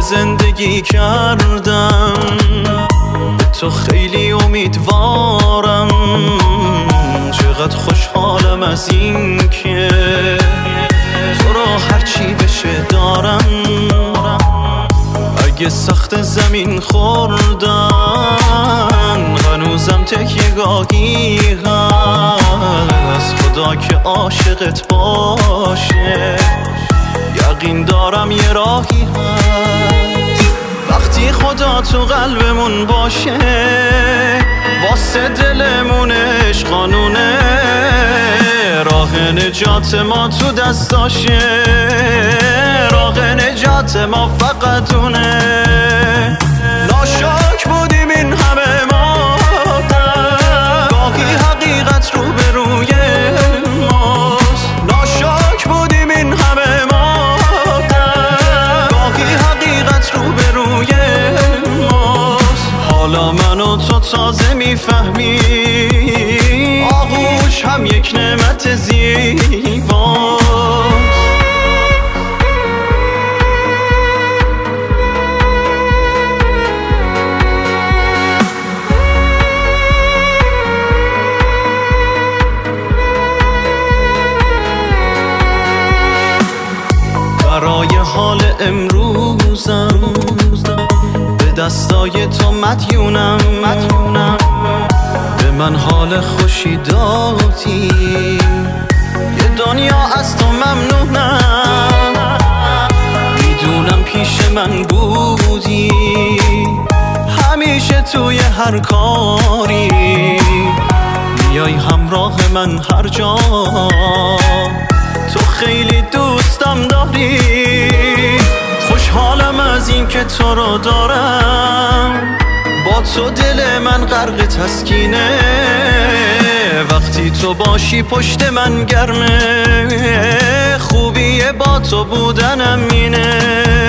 زندگی کردم، به تو خیلی امیدوارم. چقدر خوشحالم از این که تو را هرچی بشه دارم. اگه سخت زمین خوردن هنوزم تکیه‌گاهی هست. خدا که عاشقت باشه، یقین دارم یه راهی هست. وقتی خدا تو قلبمون باشه، واسه دلمون عشق قانونه. راه نجات ما تو دستاشه، راه نجات ما فقط اونه. ناشاک بودیم این همه ما، گاهی حقیقت رو به روی ماست. ناشاک بودیم این همه ما، گاهی حقیقت رو به روی ماست. حالا من و تو تازه میفهمیم آغوش هم یک نعمت زیباست. برای حال امروزم به دستای تو مدیونم. به من حال خوشی دادی، یه دنیا از تو ممنونم. میدونم پیش من بودی همیشه توی هر کاری، میای همراه من هر جا. تو خیلی دوستم داری، خوشحالم از این که تو رو دارم. با تو دل من غرق تسکینه، وقتی تو باشی پشت من گرمه. خوبیه با تو بودنم اینه.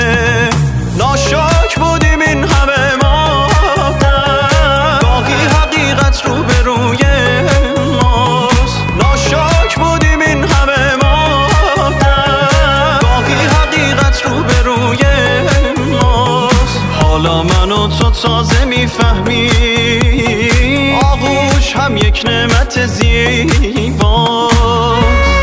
ناشاک بودیم این همه ما، گاهی حقیقت رو به روی ماست. ناشاک بودیم این همه ما، گاهی حقیقت رو به روی ماست. حالا من و تو تازه میفهمیم آغوش هم یک نعمت زیباست.